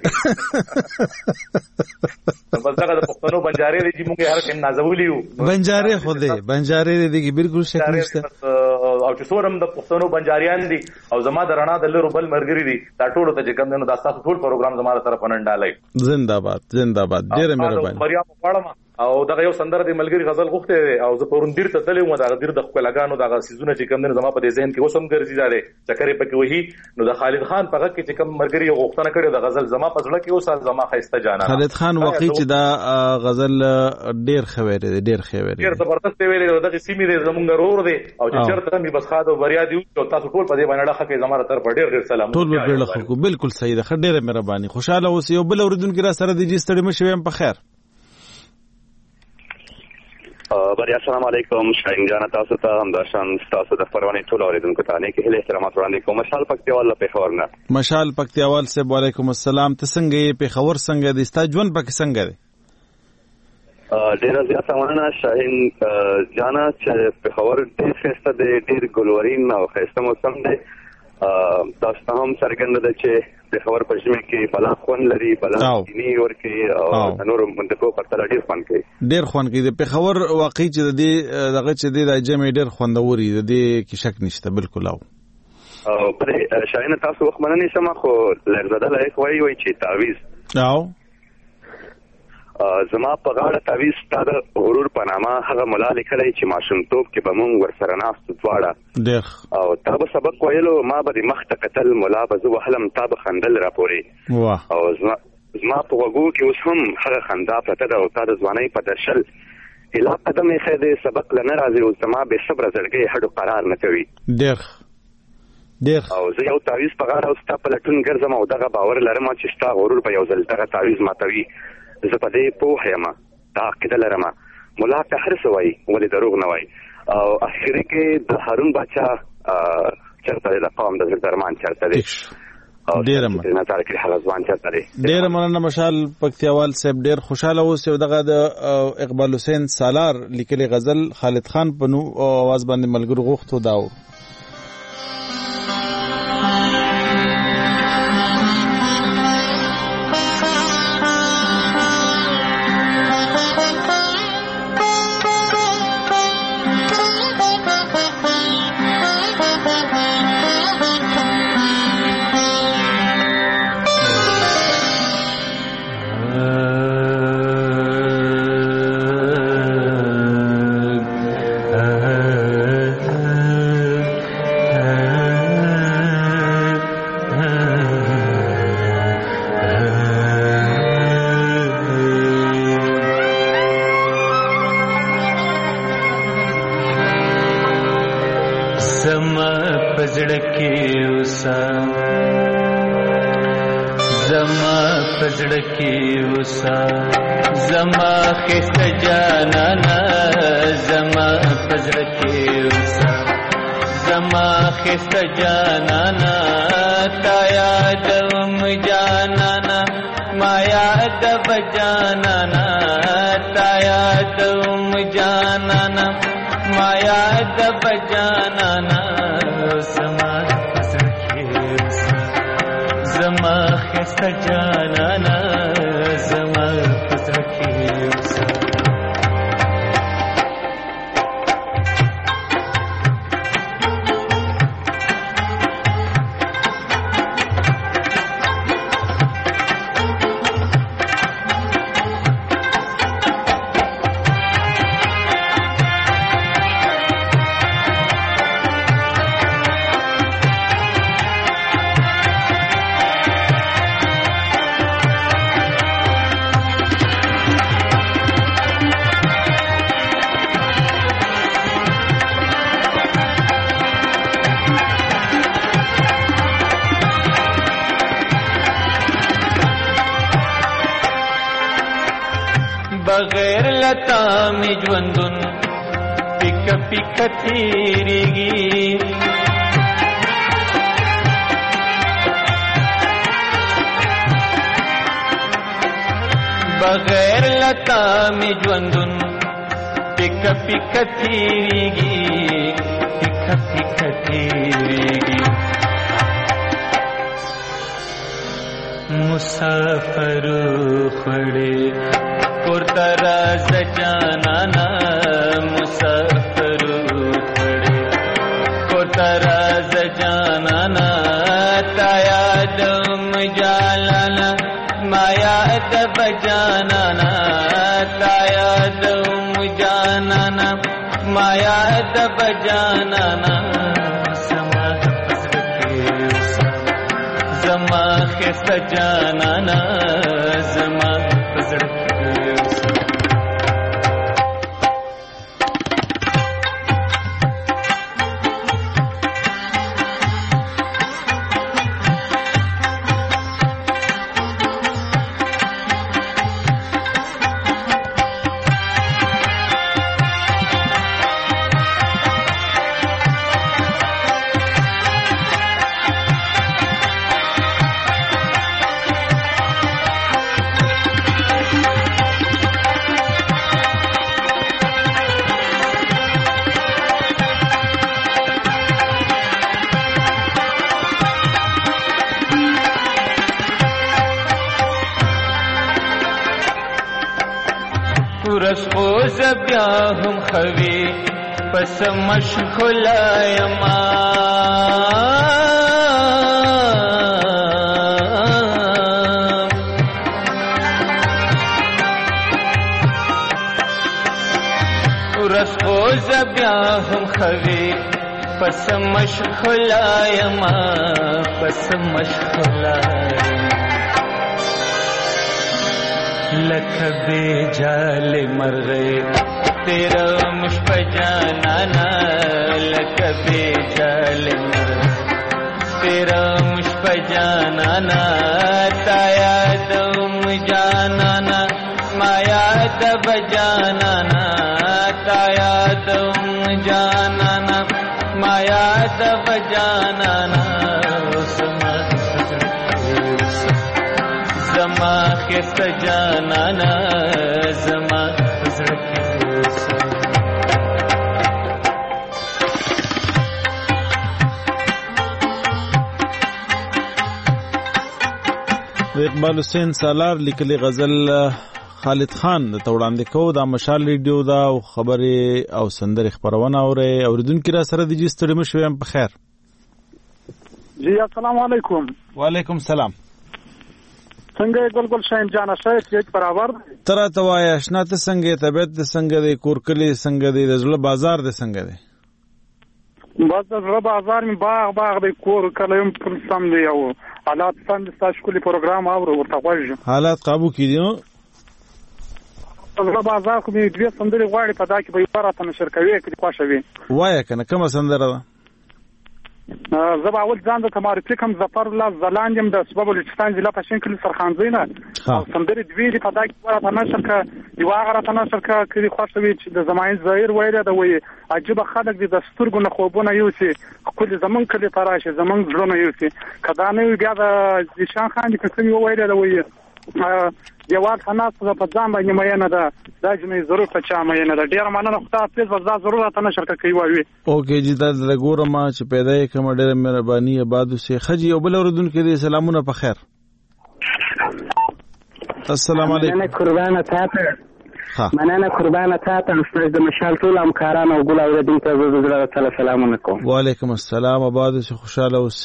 بس دغه د پښتنو بنجاري دی چې موږ هر کله نازولیو بنجاري خو دی بنجاري دی کې بالکل شک نشته او چې څورم د پښتنو بنجاریان دي او زما د رڼا د لرو بل مرګري دي دا ټول ته چې کوم دی نو دا تاسو ټول پروګرام زموږ طرف نن ډالای زنده‌باد ډیره مهرباني بریا په پړم او دغه یو سندره د ملګری غزل غوښته او زه پرون دیر ته تلم دغه دیر د خپلګانو دغه سيزونه چې کوم نه زما په ذهن کې وسم ګرځي داره چکرې پکې وਹੀ نو د خالد خان په غږ کې چې کوم ملګری غوښتنه کړې د غزل زما په ځړه کې اوس زما خسته جانا خالد خان واقعي چې دا غزل ډیر خويره دي ډیر زبردست ویلې دغه سیمې د زمونږ رور دي او چې چرته می بس خاطر بریا دی او تاسو ټول په دې باندې ډخه کې زماره طرف ډیر سلام ټول ډیر خلکو بالکل صحیح ده ډیره مهرباني خوشاله اوسئ یو بل اوریدونکو را سره د جستړي مشویم په خیر بریا السلام علیکم شاهین جان تاسو ته همداشان تاسو د پروانې ټول اوریدونکو ته نه کې هله احترامات وړاندې کوم مشال پکتیوال له پیښور نه مشال پکتیوال سے وعلیکم السلام ته څنګه پیښور څنګه د ستا ژوند پک څنګه دی ډیر زیات مننه شاهین جان چې پیښور ډیر خسته دی ډیر ګلورین او خسته موسم دی تاسو ته هم څرګنده ده چې پیښور په ژمي کې بلا خون لري بلا کینی ورکی او نور منطقو پر تل ډیر خون کوي ډیر خون کوي د پیښور واقعي چې دغه چې د جمع ډیر خوندوري د دې کې شک نشته بالکل او پر شاهین تاسو وخت مننه سم خو لرزده لایق وای چې تعویز او زما په غاړه تعویز ستاسو غرور په نامه هغه مولا لیکلی چې ماشومتوب کې به مونږ ورسره ناست دواړه ډېر او تا به سبق ویلو ما به د مخ ته کتل مولا به زه وهلم تا به خندل راپورې او زما په غوږو کې اوس هم هغه خندا پرته ده او تا د ځوانۍ په درشل الا قدم یې ښه دی سبق له نه راځي اوس زما بې صبره زړګی هډو قرار نه کوي ډېر او زه یو تعویز په غاړه او ستا په لټون ګرځم او دغه باور لرم چې ستا غرور به یو ځل دغه تعویز ماتوي زه په دې پوه یم دا عقیده لرم ملا ته هر څه وایي ولې دروغ نه وایي او اخري کې د هارون باچا چرته د قوم د درمان چرته دی ډېر مننه مشال پکتیوال صاحب ډېر خوشاله اوسئ دغه د اقبال حسین سالار لیکلي غزل خالد خان په نو आवाज باندې ملګرو غوښتو داو बगैर लता में ज्वंदुन पिक पिक थीरेगी बगैर लता में ज्वंदुन पिक पिक थीरेगी पिक पिक थीरेगी मुसाफिर खड़े पुरतरा सजाना मुसाफिर खड़े पुरतरा सजाना ताया दम जालाना माया दब जाना ताया جانانا مایا د بجانانا زما زما خسته جانانا زما پزړه بیا هم خوي پس مشغول یما ورسوز بیا هم خوي پس مشغول یما پس مشغول لکھ بے جال مرغے تیرا مشپ جانانا لکھ بے جال مرغے تیرا مشپ جانانا تایا دم جانانا مایا دب جانانا تایا دم جانانا مایا دب جانانا زما خست جانانا زما زړه اقبال حسین سالار لیکلي غزل خالد خان د توړاندې کو دا مشال ریډیو دا او خبره او سندره خبرونه اوریدونکو را سره د جستړم شوم په خیر جی السلام علیکم وعلیکم السلام څنګه ګلګل شاین جان شایت یک برابر ترا توای آشنا ته څنګه طبيعت د څنګه د کورکلی څنګه د زړه بازار د څنګه دی بس د زړه بازار می باغ د کور کلم پر سم دی او حالات سم د شکولي پروګرام او ورته غوښه حالات قابو کیدو زړه بازار خو می دوه سندري غواړي په دا کې به یاره نشر کوي کې خوښوي وای کنه کومه سندره ده زه به اول ځان د تمارتي کوم ظفر الله زلاندیم د سبب بلوچستان ضلع پښین کلی سرخانزینه او سندري دوی په دا کې ورته نشر کا یو هغه ته نشر کا کې خوښوي چې د زماین ظاهر وایره د وی عجیب خلک د سترګو نه خوبونه یو چې کله زمون کلی تراشه زمون ځلونه یو چې کدا نه بیا د ځشان خان د کسي وایره د وی یواد خناس په ځان باندې مینه ده دا چې ضرور په چا مینه ده ډیر مننه خدای حافظ وزدا ضرورت نه شرکت کوي وایي اوکې جی دا د ګورم چې پیدا کوم ډیر مهرباني آبادو سي خجی او بل اوردونکو دي سلامونه په خیر السلام علیکم مننه قربانه تاته مننه قربانه تاته استاد د مشال ټول همکاران او ګل اوردونکو ته زړه تعالی سلامونه کوم وعلیکم السلام آبادو سي خوشاله اوسئ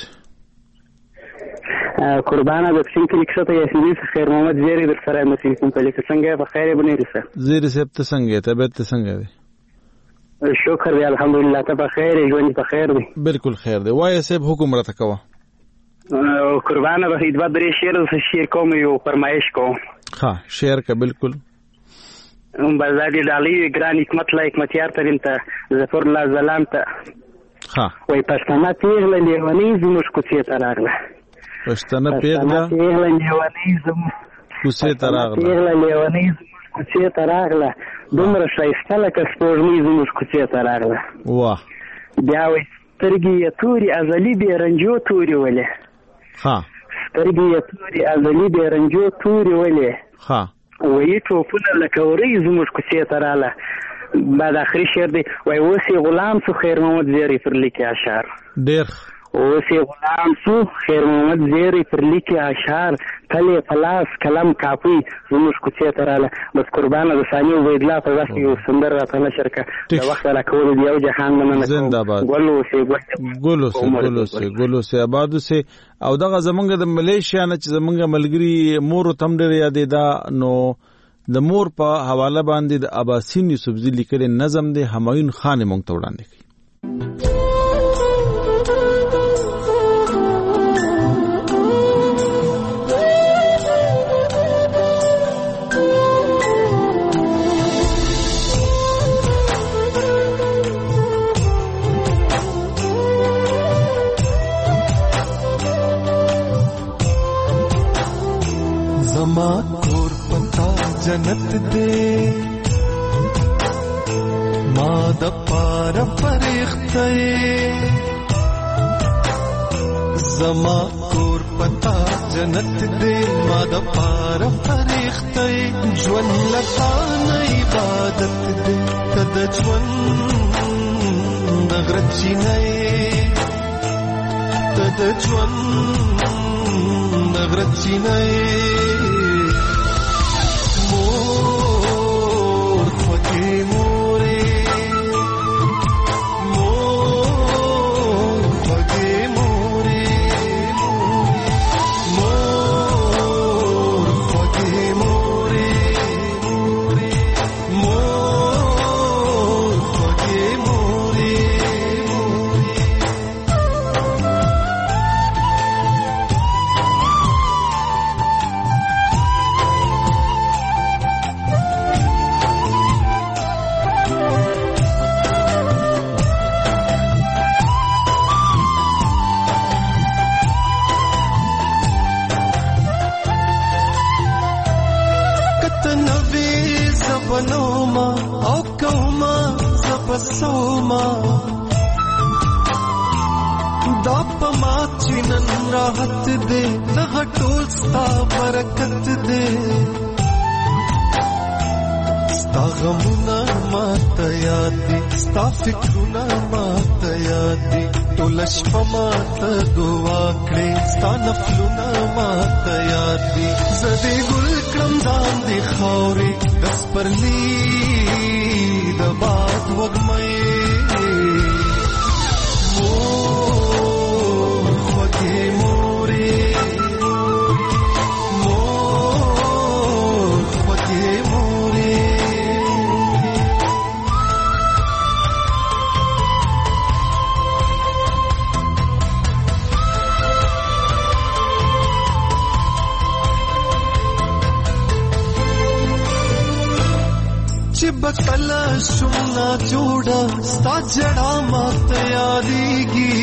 قربانه د څنګه لیکته یاسین خیر محمد زیری در سره مسیح کوم په لیک څنګه په خیر بنې رسه زیری صاحب ته څنګه طبيعت ته څنګه دی شکر دی الحمدلله ته په خیر ژوند په خیر دی بالکل خیر دی وای صاحب حکم راته کوه قربانه به دې درې شعر کوم یو فرمایش کوم ها شعر کا بالکل بازادي دالی ګران حکمت لا حکمتیار ترين ته ظفر الله زلام ته ها وای پښتنه پیغله لیونی زموږ کوڅه ته راغله پښتنه پیغله لیونی زموږ کوڅه ته راغله پیغله لیونی زموږ کوڅه ته راغله دومره شایسته لکه سپوږمۍ زموږ کوڅه ته راغله واه بیا وای سترګې یې تورې ازلي بې رنجو تورې ولې ها سترګې یې تورې ازلي بې رنجو تورې ولې ها وایي ټوپونه لکه ورۍ زموږ کوڅې ته راغله بعد آخري شعر دی وای اوس یې غلام سو خیر محمد زیری پر لیکي اشعار ډېر اوس یې غلام سو خیر محمد زیری پر لیکي اشعار تلې پلاس کلم کاپي زموږ کوڅې ته راغله بس قربانه د ثاني عبید الله په وخت یو سندر راته نشر کا د وخت را کول دی او جهان مننه زنده باد ګلو سي آبادو سي او دغه زمونږ د ملیشیا نه چې زمونږ ملګری مور تم ډېر یادې دا نو د مور په حواله باندې د اباسین یوسفزي لیکلي نظم د همایون خان مونږ ته وړاندې کړي. زما کور پتا جنت دے ما د پار فرښتې زما کور پتا جنت دے ما د پار فرښتې ژوند لتا نه عبادت دے تد ژوند غرچی نه تد ژوند غرچی نه راحت دے دغه ټول ستا برکت دے ستا غمونه ماته یاد دي ستا فکرونه ماته یاد دي ټوله شپه ماته دعا کړې ستا نفلونه ماته یاد دي زه دې ګل کړم ځان دې خاورې د سپرلي د باد وږمې بکلا شمنا جوڑا ستا جڑا مات یادیگی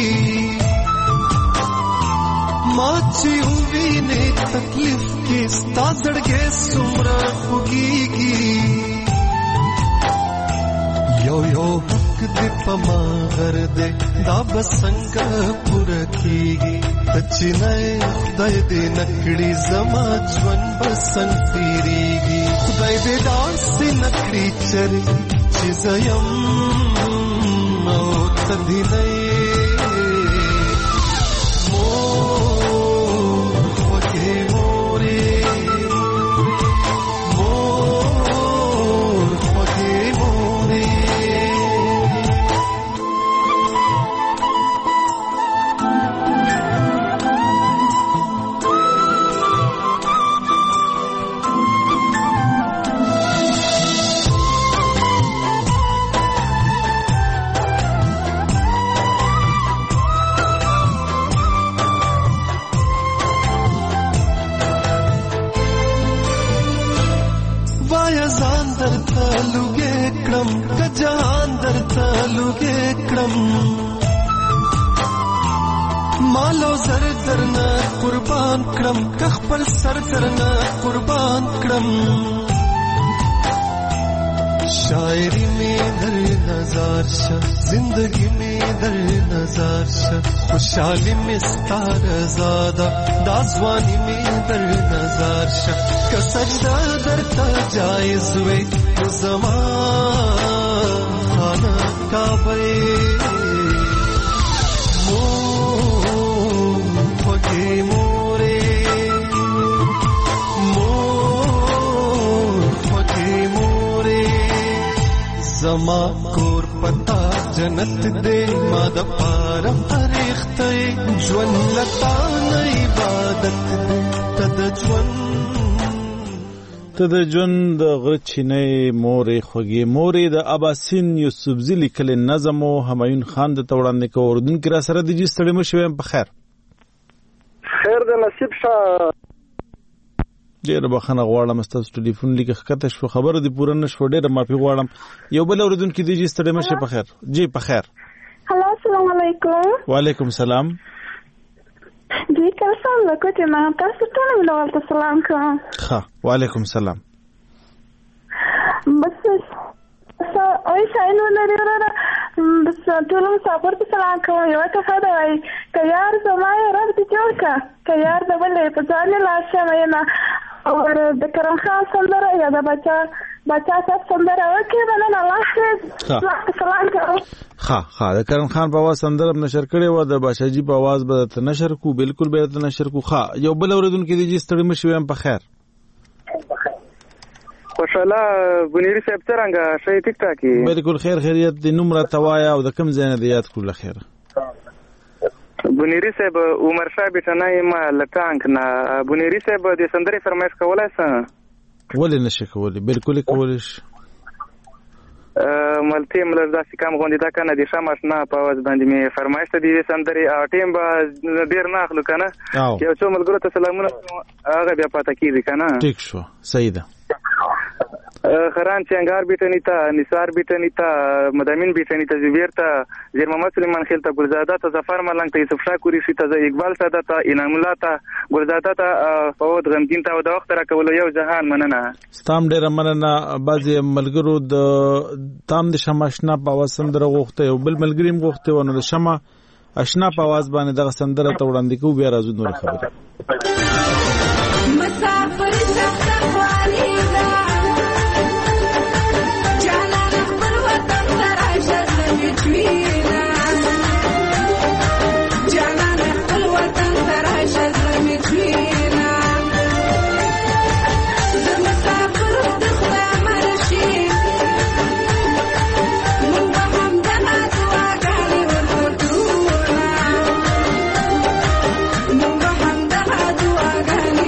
ماچی ہوئی نے تکلیف کی ستا زڑگے سمرا خوگیگی یو یو حق دی پما غر دے دا بسنگ پورکیگی تچی نئے خدای دے نکڑی زما جون بسنگ تیریگی خدای دے داسی نکڑی چری چیزیم او تدھی نئے مالو زر درنا قربان کرم کخپل سر درنا قربان کرم شاعری میں در نظار شا زندگی میں در نظار شا خوشحالی میں ستار زادہ دازوانی میں در نظار شا کسجدہ در تا جائز وے زمان خانہ کعبے زما کور پتا جنت دے ما د پار فرښتې ژوند لتا نه عبادت دے تد ژوند ته د ژوند د غره چینې مورې خوږې مورې د اباسین یوسفزي لیکلي نظم او همایون خان د وړاندې کوو. اردونکي را سره دي، ستړي مه شئ. په خیر خیر د نصیب شه. ډېره بخښنه غواړم، ستاسو ټلیفون لیک ښکته شو، خبره دې پوره نه شوه، ډېره معافي غواړم. یو بل اورېدونکي دی، جي ستړي مه شئ. په خیر جی. په خیر. هلو السلام علیکم. وعلیکم السلام. جی کلسام له کوټې نه تاسو ټول مینوال ته سلام کوم. ښه وعلیکم السلام. بس اوی شاینو لري وراره بس ټول مسافر ته سلام کوم. یو څه دا وای که یار زما رب دې جوړ کا که یار د بلې په ځان لا شمه نه اور د کرم خان سندره یا د بچا تاسو سندره وکړه بلنه الله حافظ. سلام کوم. ها د کرم خان په आवाज سندره نشر کړي و، د بادشاہجي په आवाज به ته نشر کو، بالکل به ته نشر کو. ها یو بل اوریدونکو دی، ستړي مشي. هم په خیر. خوشاله بنيري صاحب څنګه شي ټیک ټاک؟ بالکل خیر خیریت دي. نوم را توایا او د کم ځای نه یاد کول خیر. بنيري صاحب عمر شاه بټنای ما لټانک نه بنيري صاحب د سندري فرمایش کولای څه؟ ولې نشي کولای؟ بالکل کولای شي. ملته ملزاسي کام غونډه دا کنه د شمس نه په واز باندې می فرمایش ته دي سندري ټیم به ډیر نه اخلو کنه. یو څو ملګرو ته سلامونه هغه بیا پاتې کیږي کنه. ټیک شو، صحیح ده. خران چنگار بیٹنی تا نثار بیٹنی تا مدامین بیٹنی تا زبیر تا زیر محمد سلیمان خیل تا گلزاده تا ظفر ملنگ تا یوسف شاه کوریشی تا اقبال ساده تا انعام الله تا گلزاده تا فواد غمگین تا د وخت را کولو یو جهان مننه. ستام ډیره مننه. بعضی ملګرو د تام د شماشنا په आवाज سندره غوښته، یو بل ملګریم غوښته ونه د شمع اشنا په आवाज باندې دغه سندره ته وړاندې کوو. بیا راځو نور خبره. مسافر سفر والی دعاګانې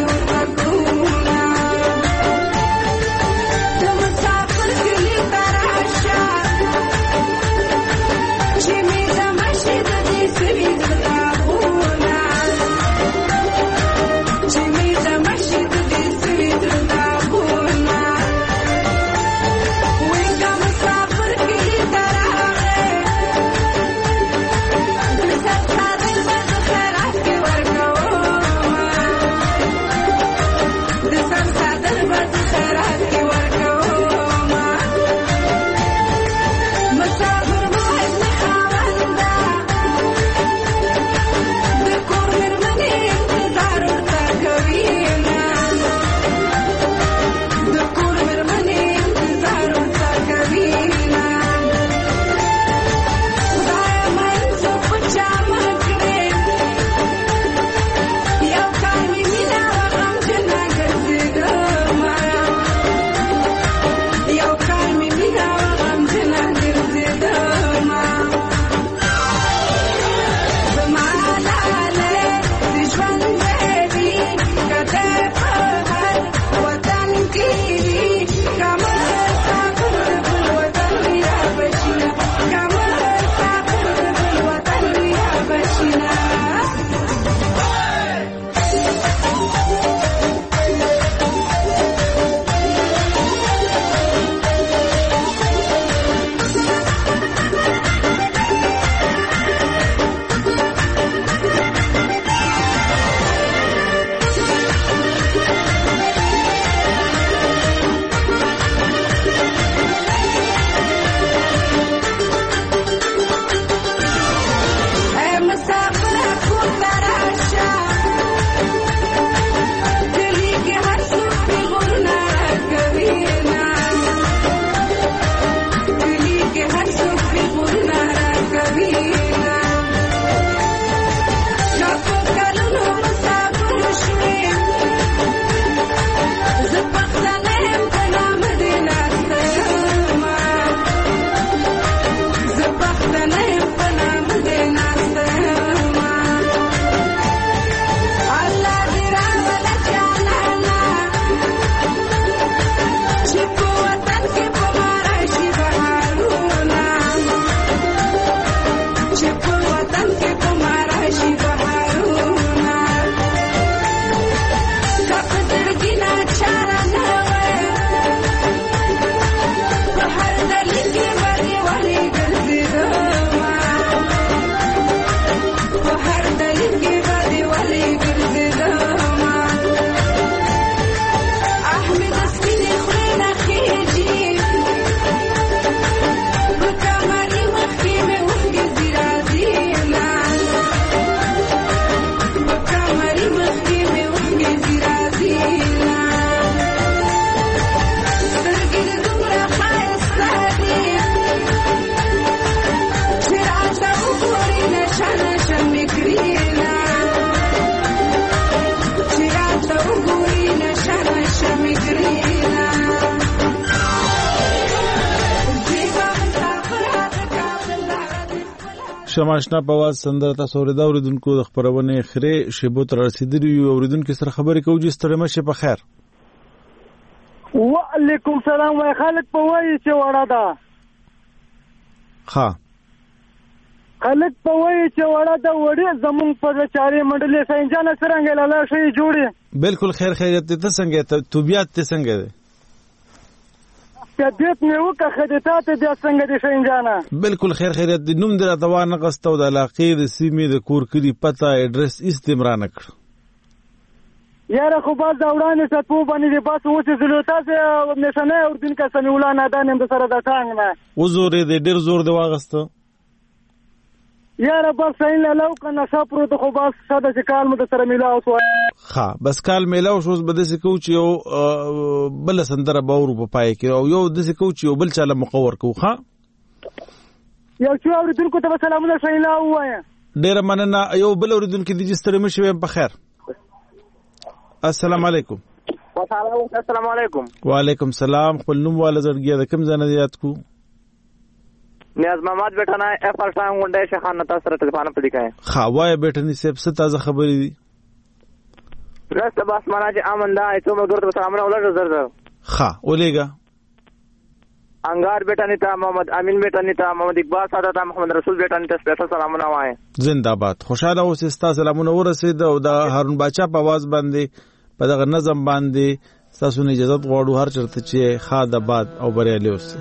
شماشنا په واز سندره تاسو اوریدونکو د خبرونه خره شیبو تر رسیدلی یو اوریدونکو سره خبرې کوو چې ستړي مشه په خیر. وعلیکم سلام وای خالق په وای چې وړه ده. ها خالق په وای چې وړه ده وړي زمون په چاري منډلې سنجانه څنګه لاله شي جوړي. بالکل خیر خیریت ته څنګه ته طبيعت ته څنګه ده؟ طبيعت مې وکړه خدمات دې څنګه دي سنجانه. بالکل خیر خیریت دې نوم دې راته وانه غستو د علاقې د سیمې د کور کلی پتا اډرس استمرار نکړ. یاره خو باز داوړانه ستو باندې دې باس اوسې زلوتا سه نشانه اردن کا سمولا نه دانم د سره د څنګه نه وزور دې ډېر زور دی واغسته. یاره بس این لاو کنه صبر ته خو باز ساده چې کال مو د سره میلاو شو. ها بس کال میلاو شو بده سې کو چې یو بل سندره باور په پای کې او یو د سې کو چې یو بل چاله مقور کو. ها یو چې اوریدونکو ته سلامونه شیلا وایا. ډېر مننه. یو بل اوریدونکو دې ستړي مشه په خیر. السلام علیکم. السلام علیکم. وعلیکم السلام. خپل نوم والا زړګیا د کوم ځای نه یاد کو؟ نیاز محمد بیٹا نه افر ټانګ ونډه شخان نتا سره ټلیفون په لیکای. خا وای بیٹا ني سب څه تازه خبرې دي؟ راست بس معنا چې امنده ایتو مګر ته سلامونه ولر زر زر. خا ولېګا انګار بیٹا نیتا محمد امین بیٹا نیتا محمد اقبال ساده محمد رسول بیٹا نیتا سپیشل سلامونه وای. زنده‌باد. خوشاله اوسې تاسو سلامونه ورسید او د هارون باچا په आवाज باندې په دغه نظم باندې تاسو نه اجازه غواړو هر چرته چې خاد آباد او بریالي اوسئ.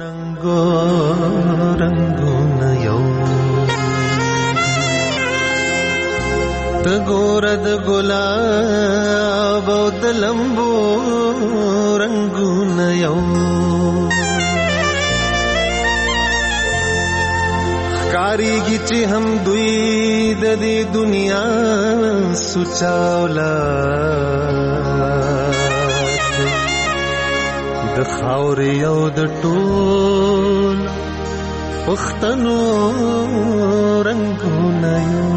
رنگونه یو د ګورد ګلاب او د لمبو رنگونه یو ښکاریږي چې هم دوی د دې دنیا سوچاولا د خاورې او د ټول پښتنو رنگونه یو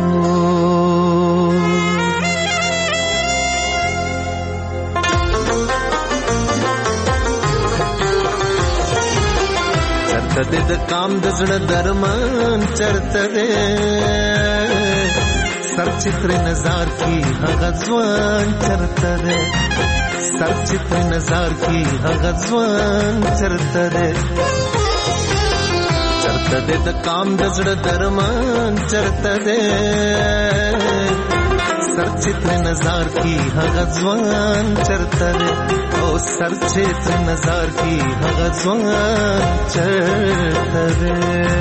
چرته د کام د زړه درمان چرته ده سر چتر نظر کی هغه ځوان چرته ده سر چتر نظر کی هغه ځوان چرته ده چرته د کام د زړه درمان چرته ده سر چتر نظر کی هغه ځوان چرته ده او سر چتر نظر کی هغه ځوان چرته ده.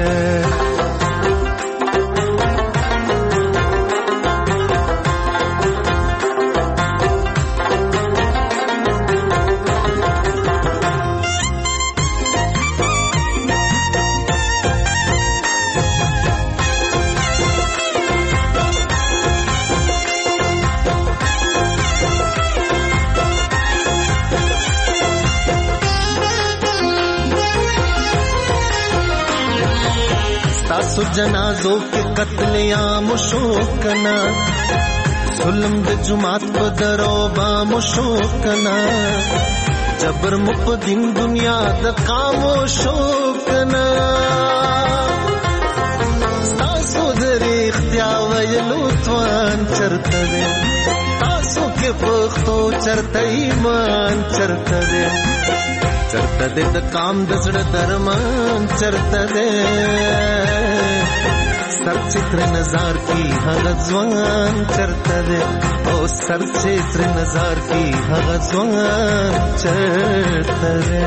تاسو جنازو کې قتل عام شو کنا ظلم د جماعت په درو با مشو کنا جبر مقدم دنیا د قامو شو کنا تاسو درې اختیار ویلو توان چرته ده تاسو کې پختو چرته ایمان چرته ده چرته د کام د زړه درمان چرته ده سر چتر نظر کی هغه ځوان چرته ده او سر چتر نظر کی هغه ځوان چرته ده.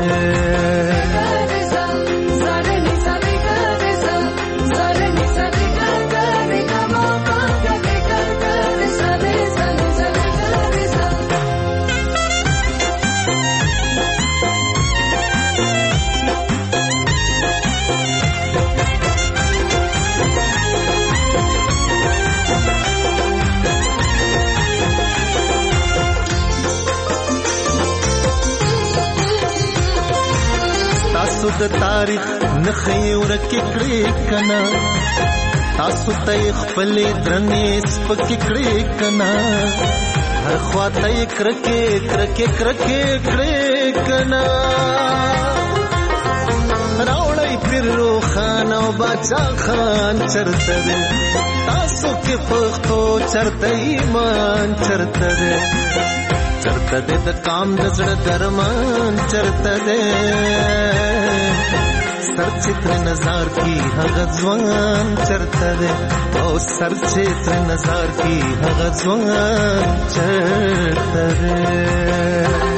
تاسو د تاریخ نخې ورکې کړې کنا تاسو ته خپل درنې سپک کړې کنا هر خواته کرکې کرکې کرکې کړې کنا راوړې پیرو خان او بچا خان چرته ده تاسو کې پښتو چرته ایمان چرته ده چرته ده د کام د زړه درمان چرته ده سرچتر نظر کی هغه ځوان چرته ده او سرچتر نظر کی هغه ځوان چرته ده